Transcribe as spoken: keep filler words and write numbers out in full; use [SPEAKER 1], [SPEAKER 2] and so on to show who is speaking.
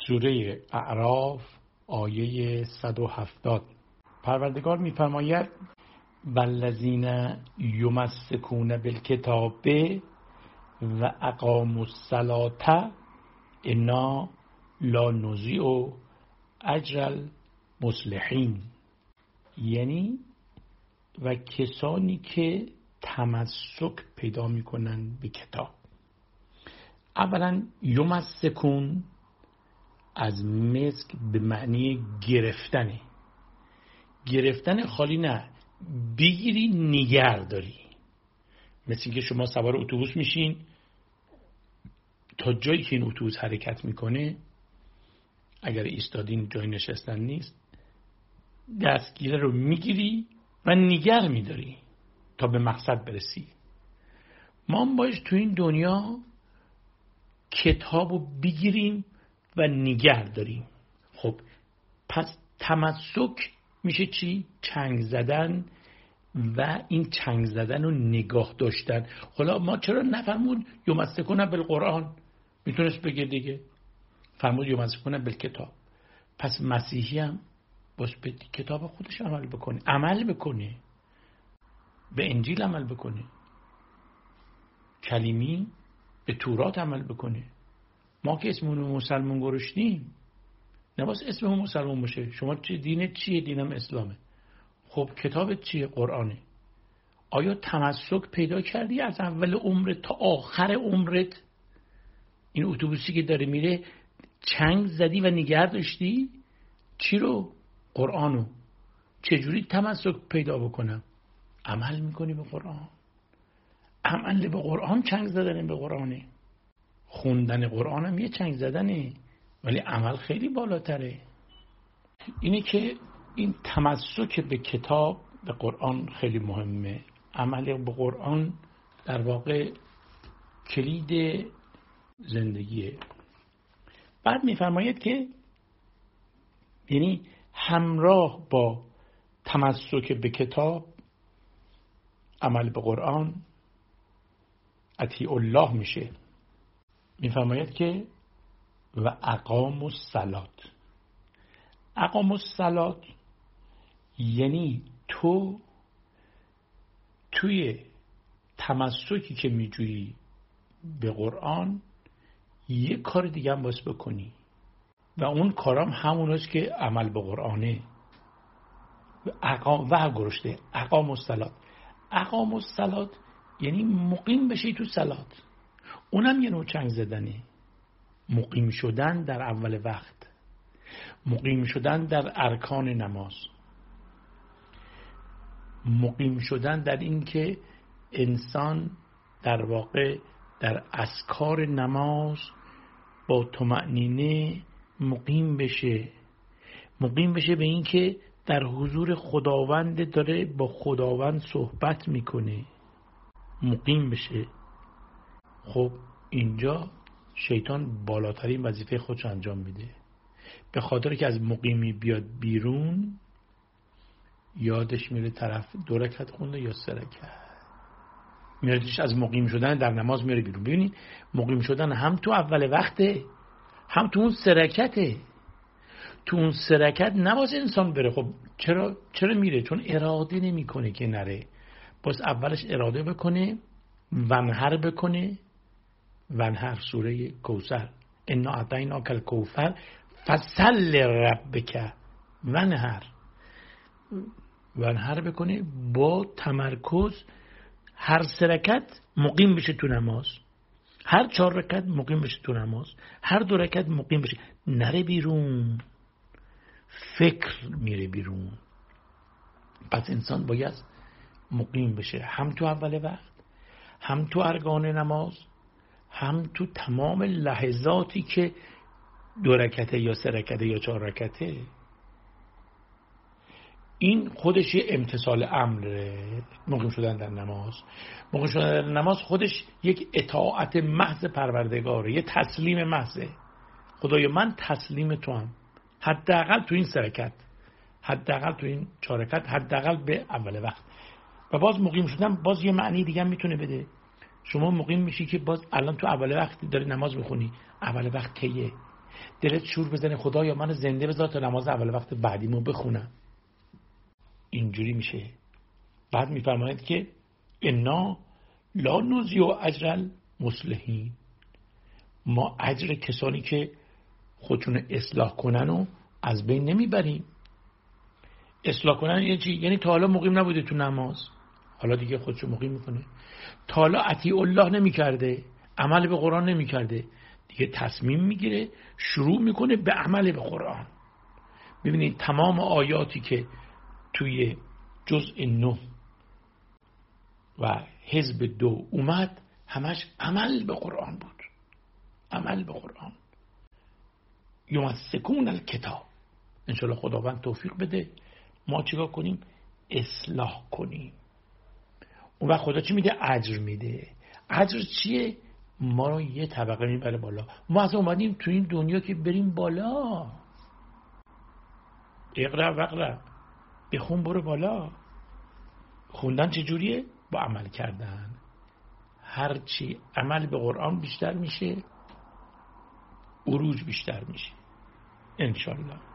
[SPEAKER 1] سوره اعراف آیه صد و هفتاد. پروردگار می‌فرماید والذین یمسکون بالکتاب و اقاموا الصلاة انا لا نضیع اجر المصلحین، یعنی و کسانی که تمسک پیدا میکنن به کتاب. اولا یمسکون از مسک به معنی گرفتنه، گرفتن خالی نه، بگیری نگر داری. مثل اینکه شما سوار اتوبوس میشین، تا جایی که این اتوبوس حرکت میکنه اگر ایستادین جای نشستن نیست، دستگیره رو میگیری و نگر میداری تا به مقصد برسی. ما هم باید تو این دنیا کتاب رو بگیریم و نگر داریم. خب پس تمسک میشه چی؟ چنگ زدن و این چنگ زدن رو نگاه داشتن. حالا ما چرا نفرمود یمسکون بالقرآن؟ میتونست بگه دیگه، فرمود یمسکون بالکتاب. پس مسیحی هم باش به کتاب خودش عمل بکنه، عمل بکنه، به انجیل عمل بکنه، کلیمی به تورات عمل بکنه. ما که اسممون مسلمان گرشتیم، نباید اسممون مسلمان باشه. شما چه دینت چیه؟ دینم اسلامه. خب کتابت چیه؟ قرآنه. آیا تمسک پیدا کردی از اول عمرت تا آخر عمرت؟ این اتوبوسی که داره میره چنگ زدی و نگه داشتی؟ چی رو؟ قرآنو. چجوری تمسک پیدا بکنم؟ عمل میکنی به قرآن. عمل به قرآن چنگ زدن به قرآنه. خوندن قرآن هم یه چنگ زدنه، ولی عمل خیلی بالاتره. اینه که این تمسک به کتاب به قرآن خیلی مهمه. عمل به قرآن در واقع کلید زندگیه. بعد میفرماید که یعنی همراه با تمسک به کتاب، عمل به قرآن، اطیع الله میشه. میفرماید که و اقاموا الصلاة. اقاموا الصلاة یعنی تو توی تمسکی که میجویی به قرآن یه کار دیگه هم باید بکنی و اون کارام همونست که عمل به قرآنه. اقام و گرشته اقاموا الصلاة. اقاموا الصلاة یعنی مقیم بشی تو صلات. اونم یه نوع چنگ زدنه. مقیم شدن در اول وقت، مقیم شدن در ارکان نماز، مقیم شدن در این که انسان در واقع در اذکار نماز با طمأنینه مقیم بشه، مقیم بشه به این که در حضور خداوند داره با خداوند صحبت میکنه، مقیم بشه. خب اینجا شیطان بالاترین وظیفه خودش انجام میده. به خاطر که از مقیمی بیاد بیرون، یادش میره طرف دو رکعت خونده یا سه رکعت، میادش از مقیم شدن در نماز میره بیرون. ببینید مقیم شدن هم تو اول وقته، هم تو اون سه رکعته. تو اون سه رکعت نباید انسان بره. خب چرا چرا میره؟ چون اراده نمیکنه که نره. باز اولش اراده بکنه، ونهر بکنه. ونهر سوره کوثر، انا اعطیناک الکوثر فصل لربک ونهر. ونهر بکنه با تمرکز، هر سه رکعت مقیم بشه تو نماز، هر چهار رکعت مقیم بشه تو نماز، هر دو رکعت مقیم بشه، نره بیرون. فکر میره بیرون. پس انسان باید مقیم بشه، هم تو اول وقت، هم تو ارکان نماز، هم تو تمام لحظاتی که دو رکعته یا سه رکعته یا چهار رکعته. این خودش یه امتثال امره. مقیم شدن در نماز، مقیم شدن در نماز خودش یک اطاعت محض پروردگاره، یه تسلیم محضه. خدای من تسلیم تو هم، حداقل تو این سه رکعت، حداقل تو این چهار رکعت، حداقل به اول وقت. و باز مقیم شدن باز یه معنی دیگه میتونه بده. شما مقیم میشی که باز الان تو اول وقت داری نماز میخونی، اول وقت کیه؟ دلت شور بزنه خدایا من زنده بذار تا نماز اول وقت بعدیمو بخونم. اینجوری میشه. بعد میفرماید که انا لا نضیع اجر المصلحین، ما اجر کسانی که خودشون اصلاح کنن و از بین نمیبریم. اصلاح کنن یعنی چی؟ یعنی تا حالا مقیم نبوده تو نماز، حالا دیگه خودشو مقیم میکنه. تا حالا اطیع الله نمیکرده، عمل به قرآن نمیکرده، دیگه تصمیم میگیره شروع میکنه به عمل به قرآن. ببینید تمام آیاتی که توی جزء نه و حزب دو اومد همش عمل به قرآن بود. عمل به قرآن. یمسکون الکتاب. انشالله خداوند توفیق بده ما چیکار کنیم؟ اصلاح کنیم. اون وقت خدا چی میده؟ اجر میده. اجر چیه؟ ما رو یه طبقه میبره بالا. ما از اومدیم تو این دنیا که بریم بالا. اقرا وقرا، بخون برو بالا. خوندن چجوریه؟ با عمل کردن. هرچی عمل به قرآن بیشتر میشه عروج بیشتر میشه انشالله.